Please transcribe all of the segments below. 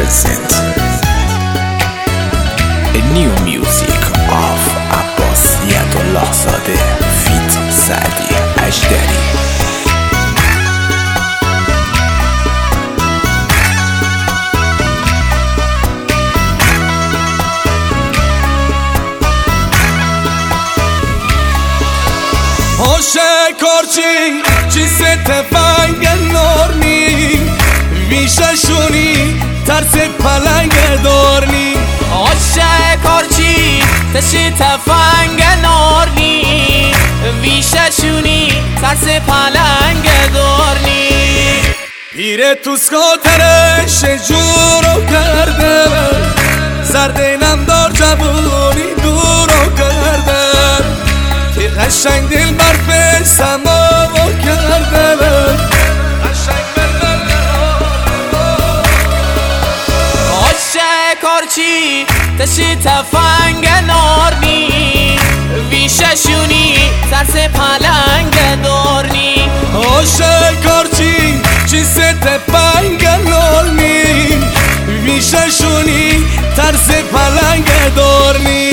present a new music of Abbas Yadullah Zade feat Saadi Ajdari. شکارچی چی ستفنگ نورنی ویششونی ترس پلنگ دارنی شکارچی تشی تفنگ نورنی ویششونی ترس پلنگ دارنی پیره تو سکاترش جورو کرده زردینم دار جوونی دورو کرده قشنگ دل برف سما کرده قشنگ شکارچی تشی تفنگ نارنی ویششونی ترس پلنگ دارنی شکارچی چی ستفنگ نارنی ویششونی ترس پلنگ دارنی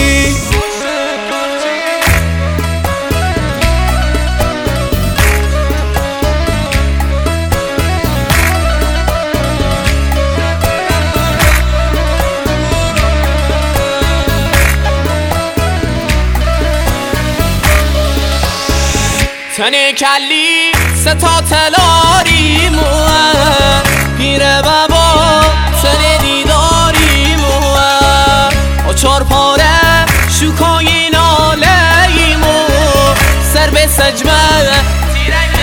تنی کلی ستا تلاری موه پیر بابا تنی دیداری موه و چار پاره شکای ناله مو سر به سجمه تیرنگ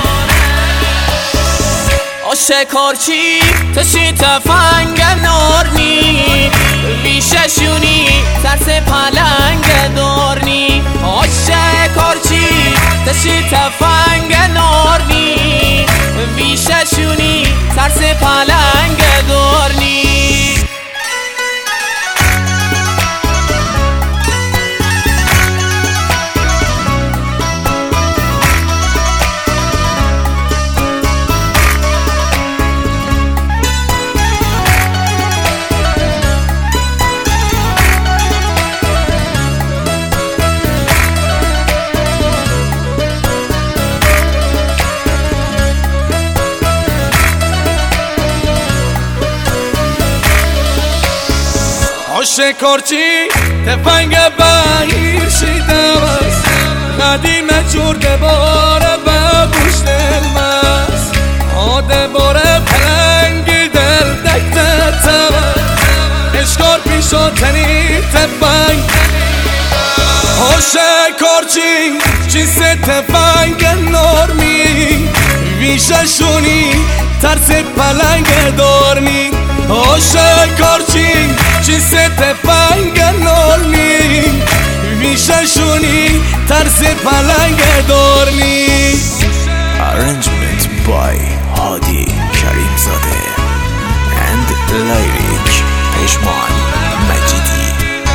ماره شکارچی تشی تفنگ نارنی ویششونی ترس پلنگ دارنی شکارچی تشی تفنگ نارنی ویششونی ترس پلنگ دارنی شکارچی تفنگ بهیر شیدم است قدیم جورده باره به بوش دلمست آده باره پلنگ دل دکته تمست اشکار پیشا تنی تفنگ شکارچی چی ست تفنگ نارمی ویششونی ترس پلنگ دارنی شکارچی چی ستفنگ نارنی ویششونی ترس پلنگ دارنی. Arrangement by Hadi Karimzade and lyric Peshman Majidi.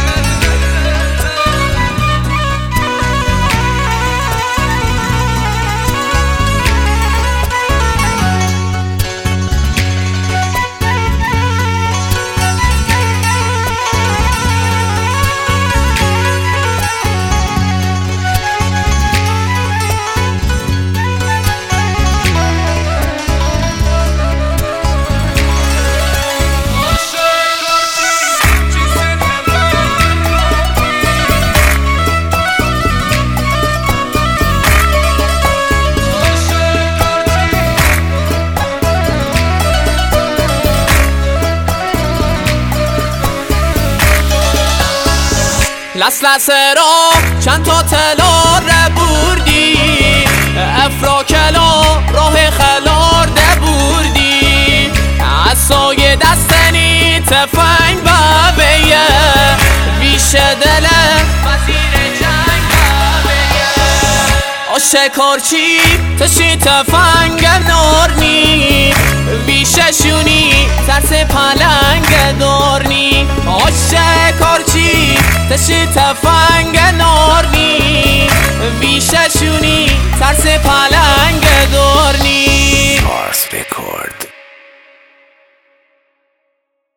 لسلسه را چند تا تلار بردی افراکلا راه خلار بردی از سایه دستنی تفنگ بابیه ویش دل وزیر جنگ بابیه شکارچی تشی تفنگ نارنی ویششونی ترس پلنگ دارنی شکارچی تشی تفنگ نارنی ویششونی ترس پلنگ